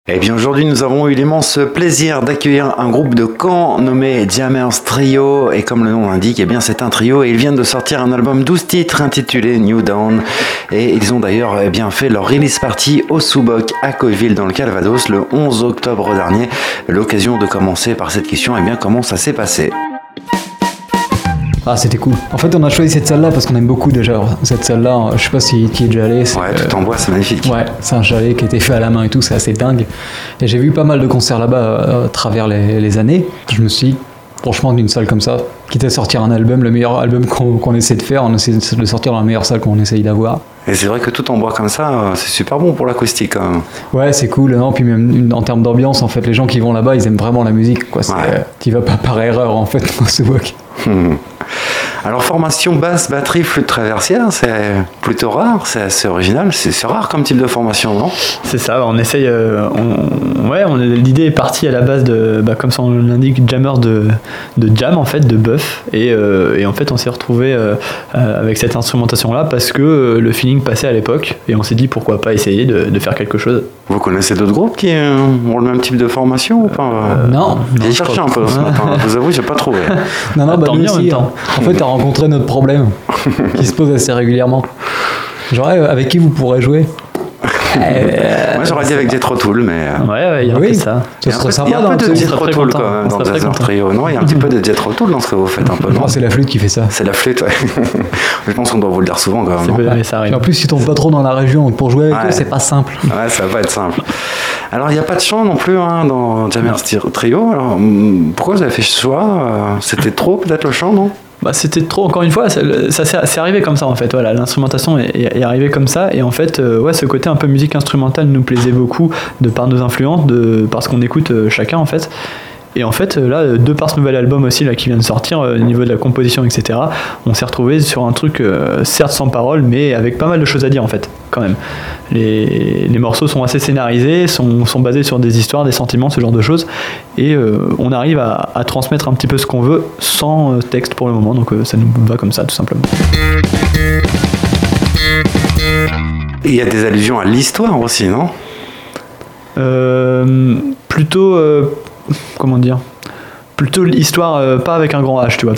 Eh bien aujourd'hui nous avons eu l'immense plaisir d'accueillir un groupe de Caen nommé Jammers Trio et comme le nom l'indique, eh bien c'est un trio et ils viennent de sortir un album 12 titres intitulé New Dawn et ils ont d'ailleurs bien fait leur release party au Sous-Boc à Coeville dans le Calvados le 11 octobre dernier. L'occasion de commencer par cette question, eh bien comment ça s'est passé? Ah, c'était cool. En fait, on a choisi cette salle-là parce qu'on aime beaucoup déjà cette salle-là. Je sais pas si tu y es déjà allé. Ouais, tout en bois, c'est magnifique. Ouais, c'est un chalet qui a été fait à la main et tout, c'est assez dingue. Et j'ai vu pas mal de concerts là-bas à travers les années. Je me suis dit, franchement, d'une salle comme ça, quitte à sortir un album, le meilleur album qu'on essaie de faire, on essaie de le sortir dans la meilleure salle qu'on essaye d'avoir. Et c'est vrai que tout en bois comme ça, c'est super bon pour l'acoustique quand même. Ouais, c'est cool. Non, puis même en termes d'ambiance, en fait, les gens qui vont là-bas, ils aiment vraiment la musique, quoi. Ouais. T'y vas pas par erreur, en fait, dans ce boc. Alors formation basse, batterie, flûte traversière, c'est plutôt rare, c'est assez original, c'est rare comme type de formation, non? C'est ça, on essaye, l'idée est partie à la base de, comme son nom l'indique, jammers de jam en fait, de buff, et en fait on s'est retrouvé avec cette instrumentation là parce que le feeling passait à l'époque, et on s'est dit pourquoi pas essayer de faire quelque chose. Vous connaissez d'autres groupes qui ont le même type de formation ou pas? Non. J'ai cherché un peu ce matin, vous avouez, j'ai pas trouvé. Non, bah tant nous mieux en aussi, même temps. En fait, t'as rencontré notre problème qui se pose assez régulièrement. Genre, avec qui vous pourrez jouer? Moi j'aurais dit avec Jethro Tull, mais. Ouais, il y a un peu ça. Ce serait Il y a sympa un peu de dans Jethro Tull quand même dans Jammers Trio, non? Il y a un petit peu de Jethro Tull dans ce que vous faites un peu, non? C'est la flûte qui fait ça. C'est la flûte, ouais. Je pense qu'on doit vous le dire souvent quand même. Mais ça arrive. Et en plus, ils tombent pas trop dans la région, donc pour jouer avec eux, c'est pas simple. Ouais, ça va pas être simple. Alors, il n'y a pas de chant non plus dans Jammers Trio. Alors, pourquoi vous avez fait ce choix? C'était trop peut-être le chant, non? C'était trop, encore une fois, c'est arrivé comme ça en fait, voilà, l'instrumentation est arrivée comme ça, et en fait, ce côté un peu musique instrumentale nous plaisait beaucoup de par nos influences, par ce qu'on écoute chacun en fait. Et en fait, là, de par ce nouvel album aussi là, qui vient de sortir, au niveau de la composition, etc., on s'est retrouvé sur un truc, certes sans parole, mais avec pas mal de choses à dire en fait, quand même. Les morceaux sont assez scénarisés, sont basés sur des histoires, des sentiments, ce genre de choses, et on arrive à transmettre un petit peu ce qu'on veut sans texte pour le moment, donc ça nous va comme ça, tout simplement. Il y a des allusions à l'histoire aussi, non? Plutôt... comment dire, plutôt l'histoire, pas avec un grand H, tu vois,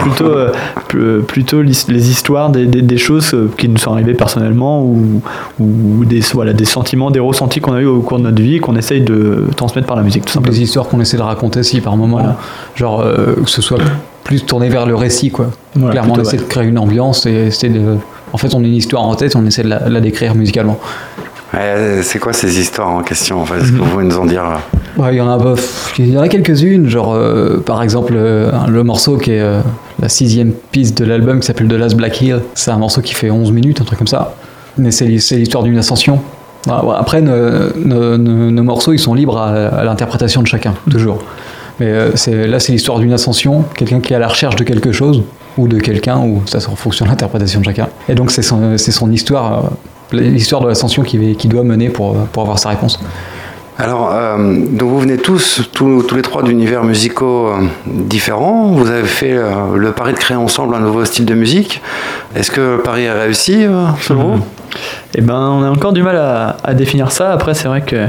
plutôt les histoires des choses qui nous sont arrivées personnellement ou des sentiments, des ressentis qu'on a eu au cours de notre vie et qu'on essaye de transmettre par la musique, tout simplement. Des histoires qu'on essaie de raconter aussi par moment, voilà. Genre que ce soit plus tourné vers le récit, quoi. Voilà, clairement, plutôt, on essaie de créer une ambiance et en fait, on a une histoire en tête, on essaie de la décrire musicalement. C'est quoi ces histoires en question en fait? Est-ce que vous pouvez nous en dire? Il y en a quelques-unes, genre par exemple le morceau qui est la 6e piste de l'album qui s'appelle The Last Black Hill. C'est un morceau qui fait 11 minutes, un truc comme ça. Mais c'est l'histoire d'une ascension. Après, nos morceaux, ils sont libres à l'interprétation de chacun, toujours. Mais là, c'est l'histoire d'une ascension, quelqu'un qui est à la recherche de quelque chose, ou de quelqu'un, ou ça en fonction de l'interprétation de chacun. Et donc, c'est son histoire... l'histoire de l'ascension qui doit mener pour avoir sa réponse. Alors, donc vous venez tous les trois d'univers musicaux différents. Vous avez fait le pari de créer ensemble un nouveau style de musique. Est-ce que le pari est réussi, selon vous? On a encore du mal à définir ça. Après, c'est vrai que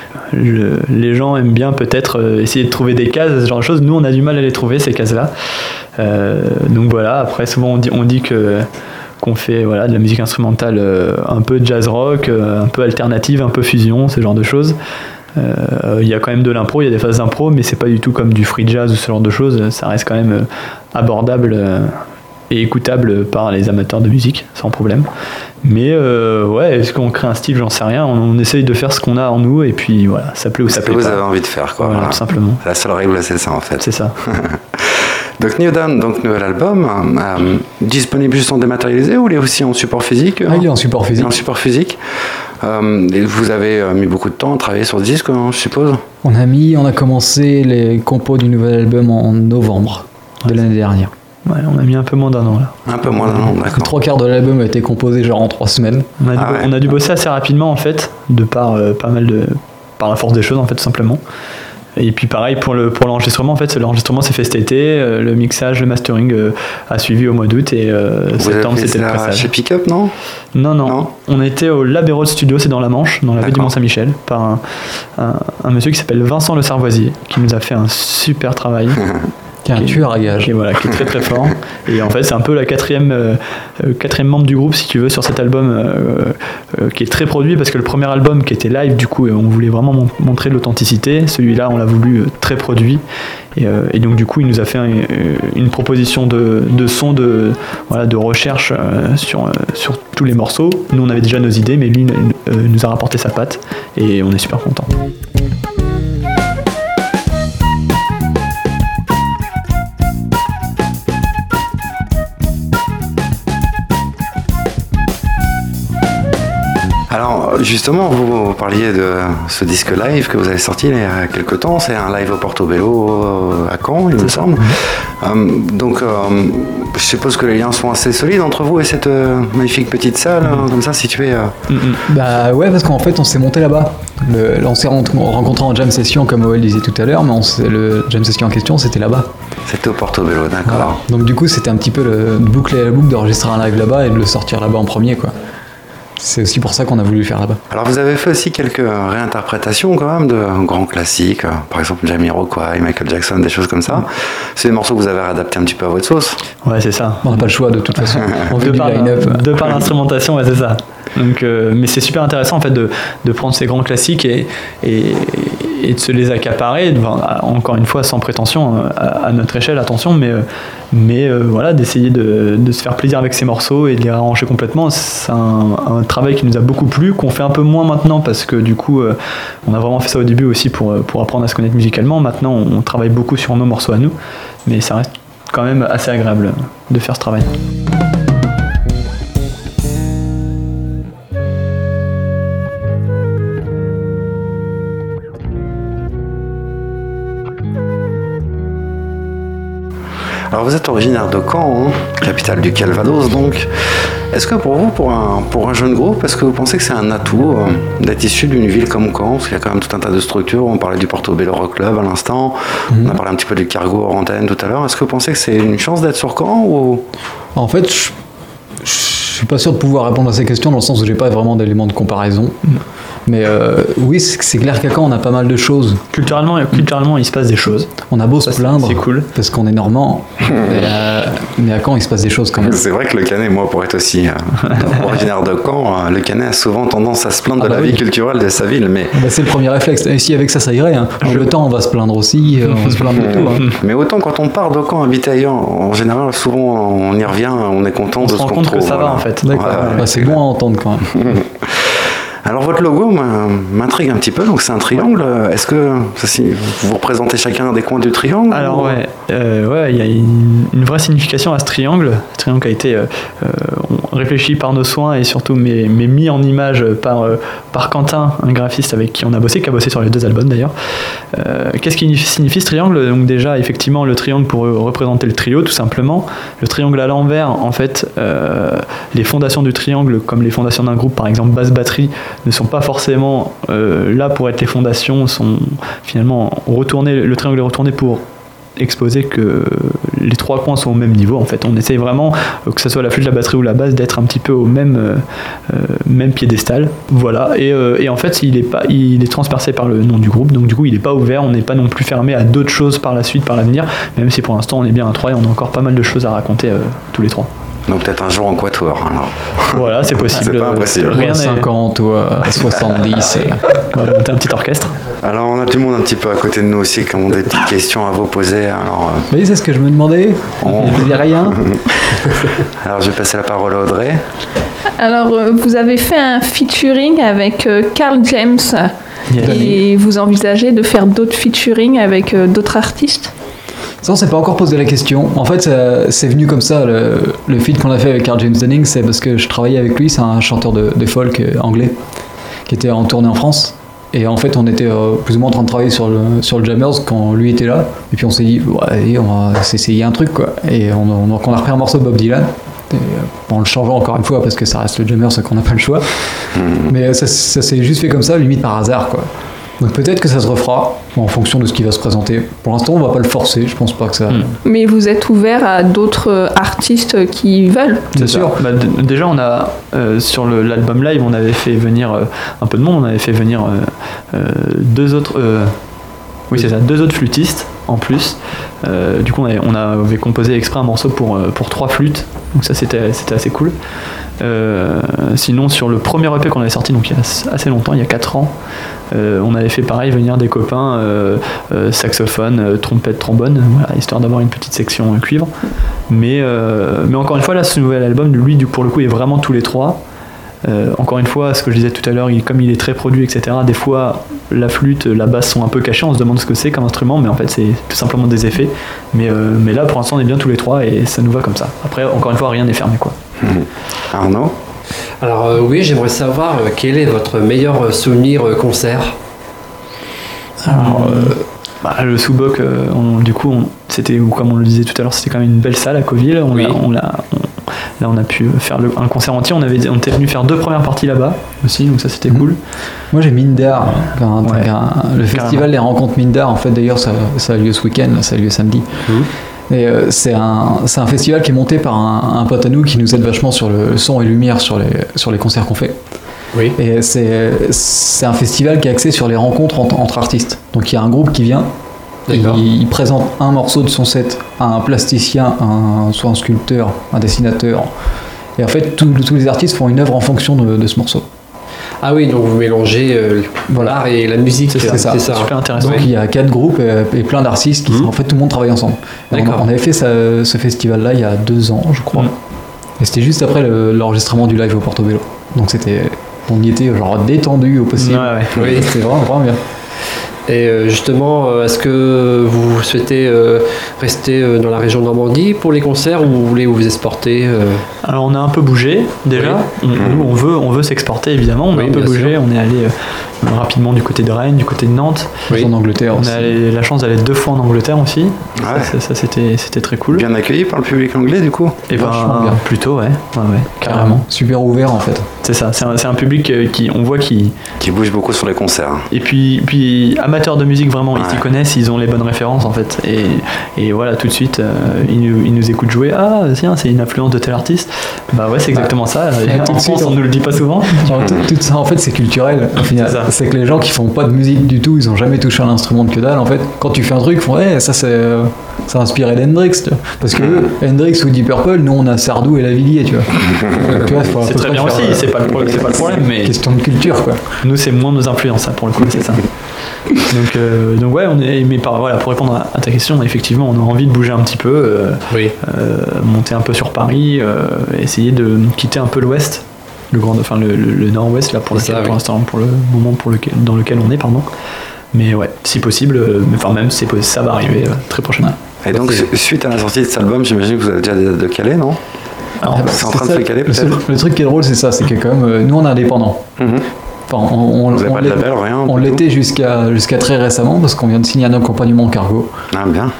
les gens aiment bien peut-être essayer de trouver des cases, ce genre de choses. Nous, on a du mal à les trouver, ces cases-là. Donc voilà, après, souvent on dit qu'on fait de la musique instrumentale un peu jazz rock, un peu alternative, un peu fusion, ce genre de choses. Il y a quand même de l'impro, il y a des phases d'impro, mais c'est pas du tout comme du free jazz ou ce genre de choses. Ça reste quand même abordable et écoutable par les amateurs de musique, sans problème. Mais est-ce qu'on crée un style? J'en sais rien. On essaye de faire ce qu'on a en nous, et puis voilà, ça plaît ou ça plaît pas. Ce que vous avez envie de faire, quoi. Voilà, tout simplement. La seule règle, c'est ça, en fait. C'est ça. Donc New Dawn, nouvel album, disponible juste en dématérialisé ou il est aussi en support physique? Il est en support physique. En support physique. Et vous avez mis beaucoup de temps à travailler sur ce disque, je suppose? On a commencé les compos du nouvel album en novembre de l'année dernière. Ouais, on a mis un peu moins d'un an là. Un peu moins d'un an, d'accord. 3/4 de l'album a été composé genre en 3 semaines. On a dû bosser assez rapidement en fait, de par par la force des choses en fait, tout simplement. Et puis pareil pour l'enregistrement, en fait, l'enregistrement s'est fait cet été, le mixage, le mastering a suivi au mois d'août et septembre c'était le pressage. Chez Pickup, non ? Non. On était au Labérode Studio, c'est dans la Manche, dans la baie du Mont-Saint-Michel, par un monsieur qui s'appelle Vincent Le Sarvoisier, qui nous a fait un super travail. Qui est un tueur à gages. Qui est très très fort. Et en fait, c'est un peu la quatrième membre du groupe, si tu veux, sur cet album qui est très produit, parce que le premier album qui était live, du coup, on voulait vraiment montrer l'authenticité. Celui-là, on l'a voulu très produit. Et donc, du coup, il nous a fait une proposition de son, de recherche sur tous les morceaux. Nous, on avait déjà nos idées, mais lui nous a rapporté sa patte. Et on est super contents. Alors justement, vous parliez de ce disque live que vous avez sorti il y a quelques temps, c'est un live au Portobello à Caen, il me semble. Donc je suppose que les liens sont assez solides entre vous et cette magnifique petite salle comme ça située. Bah ouais, parce qu'en fait on s'est monté là-bas. On s'est rencontrés en jam session comme Oel disait tout à l'heure, mais le jam session en question c'était là-bas. C'était au Portobello, d'accord. Voilà. Donc du coup c'était un petit peu de boucler la boucle, d'enregistrer un live là-bas et de le sortir là-bas en premier, quoi. C'est aussi pour ça qu'on a voulu le faire là-bas. Alors vous avez fait aussi quelques réinterprétations quand même de grands classiques, par exemple Jamiroquai, Michael Jackson, des choses comme ça. C'est des morceaux que vous avez adaptés un petit peu à votre sauce. Ouais, c'est ça. On n'a pas le choix de toute façon. On veut du line-up. De par l'instrumentation, ouais, c'est ça. Donc, mais c'est super intéressant en fait de prendre ces grands classiques et de se les accaparer, encore une fois sans prétention à notre échelle, attention, mais voilà, d'essayer de se faire plaisir avec ces morceaux et de les arranger complètement. C'est un travail qui nous a beaucoup plu, qu'on fait un peu moins maintenant parce que du coup on a vraiment fait ça au début aussi pour apprendre à se connaître musicalement. Maintenant on travaille beaucoup sur nos morceaux à nous, mais ça reste quand même assez agréable de faire ce travail. Alors vous êtes originaire de Caen, capitale du Calvados donc. Est-ce que pour vous, pour un jeune groupe, est-ce que vous pensez que c'est un atout d'être issu d'une ville comme Caen ? Parce qu'il y a quand même tout un tas de structures. On parlait du Portobello Rock Club à l'instant. On a parlé un petit peu du Cargo hors antenne tout à l'heure. Est-ce que vous pensez que c'est une chance d'être sur Caen ou... En fait, je suis pas sûr de pouvoir répondre à ces questions dans le sens où j'ai pas vraiment d'éléments de comparaison. Mais oui, c'est clair qu'à Caen, on a pas mal de choses. Culturellement, il se passe des choses. On a beau se plaindre, c'est cool. Parce qu'on est normand, mais à Caen, il se passe des choses quand même. C'est vrai que le Canet, moi, pour être aussi originaire de Caen, le Canet a souvent tendance à se plaindre de la vie culturelle de sa ville. Mais... c'est le premier réflexe. Et si avec ça irait. Hein. Le temps, on va se plaindre aussi, on va se plaindre de tout. Hein. Mais autant quand on part de Caen, habiter ailleurs, en général, souvent, on y revient, on est content de ce qu'on trouve. On se rend compte que ça va, en fait. D'accord. C'est bon à entendre quand même. Alors votre logo m'intrigue un petit peu, donc c'est un triangle. Est-ce que vous représentez chacun des coins du triangle? Alors il y a une vraie signification à ce triangle. Ce triangle a été réfléchi par nos soins et surtout mais mis en image par Quentin, un graphiste avec qui on a bossé, qui a bossé sur les 2 albums d'ailleurs. Qu'est-ce qui signifie ce triangle? Donc déjà effectivement le triangle pour représenter le trio tout simplement. Le triangle à l'envers, en fait, les fondations du triangle, comme les fondations d'un groupe, par exemple basse batterie, ne sont pas forcément là pour être les fondations, sont finalement retournées, le triangle est retourné pour exposer que les 3 coins sont au même niveau. En fait, on essaye vraiment, que ce soit la flûte, la batterie ou la basse, d'être un petit peu au même piédestal. Voilà. Et en fait, il est transpercé par le nom du groupe, donc du coup, il n'est pas ouvert. On n'est pas non plus fermé à d'autres choses par la suite, par l'avenir. Même si pour l'instant, on est bien à 3 et on a encore pas mal de choses à raconter tous les trois. Donc peut-être un jour en quatuor. Alors. Voilà, c'est possible. C'est pas impossible. Rien à 50 ou à 70. On va monter un petit orchestre. Alors on a tout le monde un petit peu à côté de nous aussi qui ont des petites questions à vous poser. Alors, oui, c'est ce que je me demandais. Il n'y a rien. Alors je vais passer la parole à Audrey. Alors vous avez fait un featuring avec Carl James. Et vous envisagez de faire d'autres featuring avec d'autres artistes? Ça, on s'est pas encore posé la question. En fait, c'est venu comme ça. Le feat qu'on a fait avec Carl James Dunning, c'est parce que je travaillais avec lui. C'est un chanteur de folk anglais qui était en tournée en France. Et en fait, on était plus ou moins en train de travailler sur le Jammers quand lui était là. Et puis on s'est dit, ouais, on va s'essayer un truc, quoi. Et on a repris un morceau de Bob Dylan. En le changeant encore une fois parce que ça reste le Jammers, c'est qu'on n'a pas le choix. Mais ça s'est juste fait comme ça, limite par hasard, quoi. Donc peut-être que ça se refera en fonction de ce qui va se présenter. Pour l'instant, on va pas le forcer, je pense pas que ça... Mais vous êtes ouvert à d'autres artistes qui veulent. C'est sûr. Bah, déjà, on a sur l'album live, on avait fait venir un peu de monde. On avait fait venir deux autres flûtistes en plus. Du coup, on avait composé exprès un morceau pour 3 flûtes. Donc ça, c'était assez cool. Sinon, sur le premier EP qu'on avait sorti, donc il y a assez longtemps, il y a 4 ans, on avait fait pareil, venir des copains, saxophone, trompette, trombone, voilà, histoire d'avoir une petite section cuivre. Mais encore une fois, là, ce nouvel album, lui, pour le coup, est vraiment tous les 3. Encore une fois, ce que je disais tout à l'heure, comme il est très produit, etc., des fois la flûte, la basse sont un peu cachées, on se demande ce que c'est comme instrument, mais en fait c'est tout simplement des effets. Mais là, pour l'instant, on est bien tous les 3 et ça nous va comme ça. Après, encore une fois, rien n'est fermé, quoi. Arnaud ? Alors oui, j'aimerais savoir quel est votre meilleur souvenir concert. Alors, le Soubok, du coup, c'était, comme on le disait tout à l'heure, c'était quand même une belle salle à Coville. Là, on a pu faire un concert entier. On était venu faire 2 premières parties là-bas aussi, donc ça c'était cool. Moi j'ai Mindar, le festival des rencontres Mindar. En fait, d'ailleurs, ça a lieu ce week-end, ça a lieu samedi. Et c'est un festival qui est monté par un pote à nous qui nous aide vachement sur le son et lumière sur les concerts qu'on fait. Oui. Et c'est un festival qui est axé sur les rencontres entre artistes. Donc il y a un groupe qui vient. Il présente un morceau de son set à un plasticien, soit un sculpteur, un dessinateur. Et en fait, tous les artistes font une œuvre en fonction de ce morceau. Ah oui, donc vous mélangez l'art et la musique. C'est ça. C'est super intéressant. Donc il y a 4 groupes et plein d'artistes qui, en fait, tout le monde travaille ensemble. On avait fait ce festival-là il y a 2 ans, je crois. Et c'était juste après l'enregistrement du live au Portobello. Donc on y était genre détendu au possible. Ouais. Oui, c'était vraiment bien. Et justement, est-ce que vous souhaitez rester dans la région de Normandie pour les concerts ou vous voulez vous exporter Alors on a un peu bougé déjà. Nous on veut s'exporter évidemment. On a un peu bougé. On est allé rapidement du côté de Rennes, du côté de Nantes. En Angleterre aussi. On a la chance d'aller 2 fois en Angleterre aussi. Ça c'était très cool. Bien accueilli par le public anglais du coup. Et vachement bien. Plutôt ouais, carrément. Super ouvert en fait. C'est ça. C'est un public qui bouge beaucoup sur les concerts. Et puis amateurs de musique vraiment, ils s'y connaissent, ils ont les bonnes références en fait. Et voilà, tout de suite, ils nous écoutent jouer. Ah tiens, c'est une influence de tel artiste. Bah ouais, c'est exactement ça. En France, on nous le dit pas souvent. Tout ça en fait, c'est culturel au final. C'est que les gens qui font pas de musique du tout, ils ont jamais touché un instrument de que dalle en fait. Quand tu fais un truc, ils font ça c'est inspiré d'Hendrix, tu vois. Parce que Hendrix ou Deep Purple, nous on a Sardou et Lavilliers, tu vois. C'est très bien aussi, c'est pas le problème, mais question de culture quoi. Nous c'est moins nos influences, pour le coup, c'est ça. Donc ouais, pour répondre à ta question, effectivement, on a envie de bouger un petit peu, monter un peu sur Paris, essayer de quitter un peu l'Ouest, le Nord-Ouest là pour l'instant, pour le moment dans lequel on est, pardon. Mais ouais, si possible, ça va arriver très prochainement. Et donc suite à la sortie de cet album, j'imagine que vous avez déjà de caler, non? C'est en train de se caler peut-être. Le truc qui est drôle, c'est ça, c'est que quand même, nous on est indépendants. Enfin, on l'était jusqu'à très récemment parce qu'on vient de signer un accompagnement cargo. Ah bien.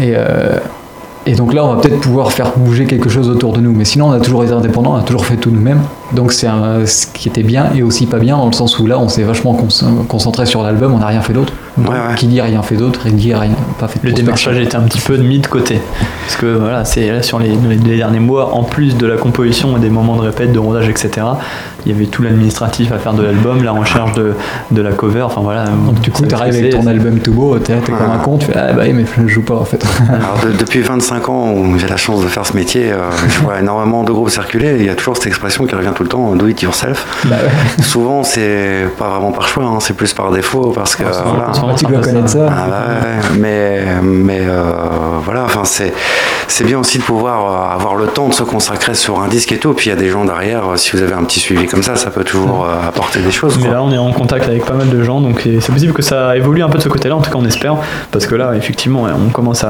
Et donc là, on va peut-être pouvoir faire bouger quelque chose autour de nous. Mais sinon, on a toujours été indépendants, on a toujours fait tout nous-mêmes. Donc c'est ce qui était bien et aussi pas bien dans le sens où là, on s'est vachement concentré sur l'album, on n'a rien fait d'autre. Qui dit rien fait d'autre, il dit rien pas fait de. Le démarchage était un petit peu mis de côté. Parce que voilà, c'est là sur les derniers mois, en plus de la composition et des moments de répète, de rodage, etc., il y avait tout l'administratif à faire de l'album, la recherche de la cover, enfin voilà. Donc du coup, t'arrives avec ton album tout beau, t'es comme un con, tu fais mais je joue pas en fait. Alors depuis 25 ans où j'ai la chance de faire ce métier, je vois énormément de groupes circuler, et il y a toujours cette expression qui revient tout le temps, do it yourself. Souvent c'est pas vraiment par choix, c'est plus par défaut, parce que tu dois connaître ça. Mais voilà, enfin c'est bien aussi de pouvoir avoir le temps de se consacrer sur un disque et tout, puis il y a des gens derrière, si vous avez un petit suivi comme ça peut toujours apporter des choses. Mais là on est en contact avec pas mal de gens, donc c'est possible que ça évolue un peu de ce côté-là, en tout cas on espère, parce que là effectivement on commence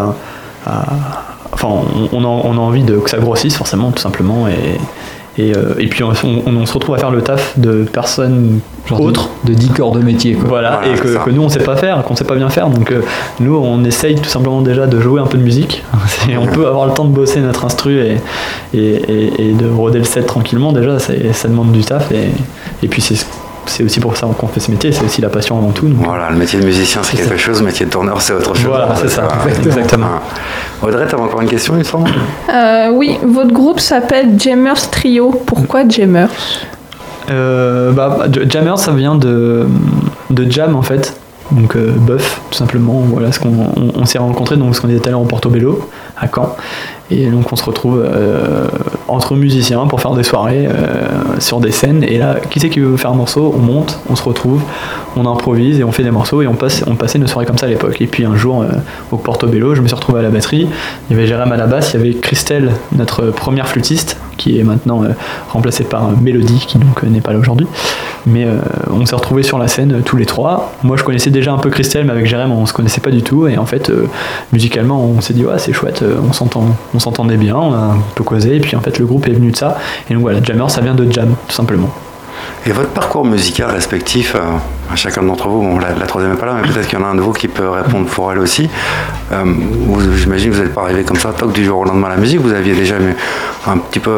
enfin on a envie que ça grossisse forcément, tout simplement, et puis on se retrouve à faire le taf de personnes autres, de 10 corps de métier quoi. Voilà, et que nous on sait pas faire, qu'on sait pas bien faire, donc nous on essaye tout simplement déjà de jouer un peu de musique. On peut avoir le temps de bosser notre instru et de roder le set tranquillement, déjà ça demande du taf, et puis c'est c'est aussi pour ça qu'on fait ce métier, c'est aussi la passion avant tout. Donc. Voilà, le métier de musicien c'est quelque chose, le métier de tourneur c'est autre chose. Voilà, c'est ça, exactement. Audrey, tu as encore une question, il me semble? Oui, votre groupe s'appelle Jammers Trio. Pourquoi Jammers? Jammers, ça vient de jam en fait. Donc Buff, tout simplement, voilà ce on s'est rencontrés, donc ce qu'on était tout à l'heure au Portobello, à Caen, et donc on se retrouve entre musiciens pour faire des soirées sur des scènes, et là, qui c'est qui veut faire un morceau? On monte, on se retrouve, on improvise et on fait des morceaux, et on passait nos soirées comme ça à l'époque. Et puis un jour, au Portobello, je me suis retrouvé à la batterie, il y avait Jérém à la basse, il y avait Christelle, notre première flûtiste, qui est maintenant remplacée par Mélodie, qui donc n'est pas là aujourd'hui. Mais on s'est retrouvés sur la scène tous les trois. Moi je connaissais déjà un peu Christelle, mais avec Jérém on se connaissait pas du tout, et en fait musicalement on s'est dit ouais c'est chouette, on s'entendait bien, on a un peu causé, et puis en fait le groupe est venu de ça, et donc voilà, Jammer ça vient de jam tout simplement. Et votre parcours musical respectif, à chacun d'entre vous, bon, la troisième n'est pas là, mais peut-être qu'il y en a un de vous qui peut répondre pour elle aussi. J'imagine que vous n'êtes pas arrivé comme ça, toc, du jour au lendemain à la musique, vous aviez déjà un petit peu...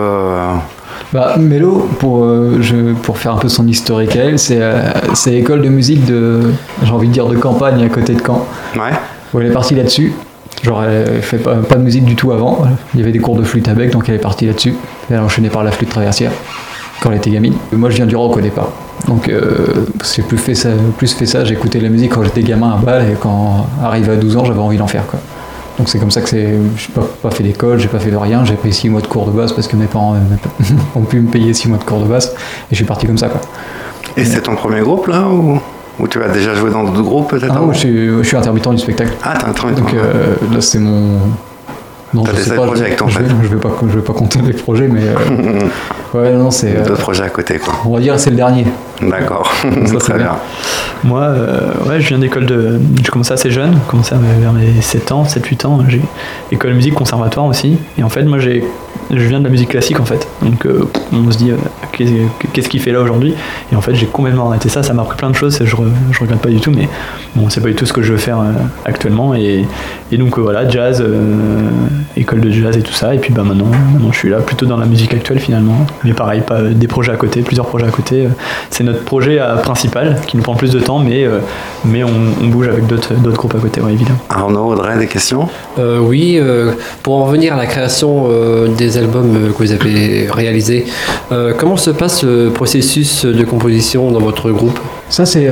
Mélo, pour faire un peu son historique à elle, c'est l'école de musique j'ai envie de dire de campagne à côté de Caen. Ouais. Où elle est partie là-dessus. Genre elle fait pas de musique du tout avant. Il y avait des cours de flûte à bec, donc elle est partie là-dessus. Elle a enchaîné par la flûte traversière quand elle était gamine. Moi je viens du rock au départ. Donc j'ai plus fait ça, j'écoutais la musique quand j'étais gamin à balle, et quand arrivé à 12 ans j'avais envie d'en faire quoi. Donc c'est comme ça que j'ai pas fait d'école, j'ai pas fait de rien, j'ai pris 6 mois de cours de basse parce que mes parents ont pu me payer 6 mois de cours de basse, et je suis parti comme ça quoi. Et c'est ton premier groupe là, ou tu as déjà joué dans d'autres groupes peut-être? Je suis intermittent du spectacle. Ah, t'es intermittent. Donc là c'est mon... Non, t'as des projets avec ton fait. Je vais pas compter les projets, mais ouais, non, c'est d'autres projets à côté quoi. On va dire c'est le dernier. D'accord. Ça, très bien. Moi, je viens d'école j'ai commencé assez jeune, j'ai commencé vers mes 7 ans, 7-8 ans, j'ai école de musique, conservatoire aussi, et en fait moi je viens de la musique classique en fait, donc on se dit qu'est-ce qu'il fait là aujourd'hui, et en fait j'ai complètement arrêté ça m'a appris plein de choses, je regrette pas du tout, mais bon c'est pas du tout ce que je veux faire actuellement, et donc voilà, jazz, école de jazz et tout ça, et puis maintenant je suis là plutôt dans la musique actuelle finalement, mais pareil, pas des projets à côté, plusieurs projets à côté, c'est notre projet principal qui nous prend plus de temps, mais on bouge avec d'autres groupes à côté, ouais, évidemment. Arnaud, Audrey, des questions? Oui, pour en revenir à la création des albums que vous avez réalisés, comment se passe le processus de composition dans votre groupe? Ça c'est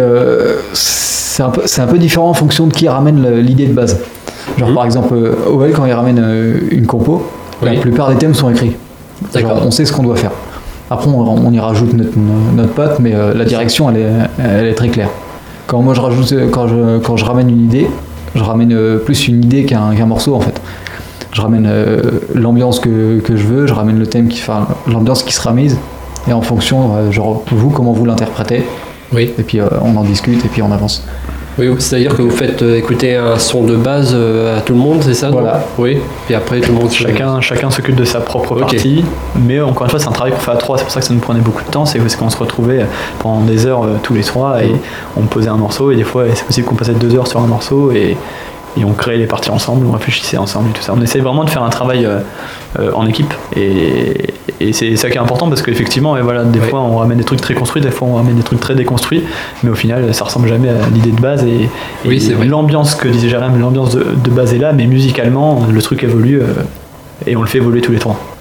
un peu différent en fonction de qui ramène l'idée de base. Genre par exemple, Ovel quand il ramène une compo, la plupart des thèmes sont écrits. Genre, on sait ce qu'on doit faire. Après on y rajoute notre patte, mais la direction elle est très claire. Quand moi quand je ramène une idée, je ramène plus une idée qu'un morceau en fait. Je ramène l'ambiance que je veux, je ramène le thème l'ambiance qui sera mise, et en fonction, genre vous, comment vous l'interprétez. Oui. Et puis on en discute et puis on avance. Oui, c'est-à-dire que vous faites écouter un son de base à tout le monde, c'est ça? Voilà. Oui. Puis après tout le monde. Chacun s'occupe de sa propre partie, mais encore une fois c'est un travail qu'on fait à 3, c'est pour ça que ça nous prenait beaucoup de temps, c'est qu'on se retrouvait pendant des heures tous les 3 et on posait un morceau, et des fois c'est possible qu'on passait 2 heures sur un morceau, et on créait les parties ensemble, on réfléchissait ensemble et tout ça. On essaie vraiment de faire un travail en équipe, et c'est ça qui est important, parce qu'effectivement, des fois on ramène des trucs très construits, des fois on ramène des trucs très déconstruits, mais au final ça ressemble jamais à l'idée de base, et l'ambiance que disait Jérém, l'ambiance de base est là, mais musicalement le truc évolue, et on le fait évoluer tous les 3.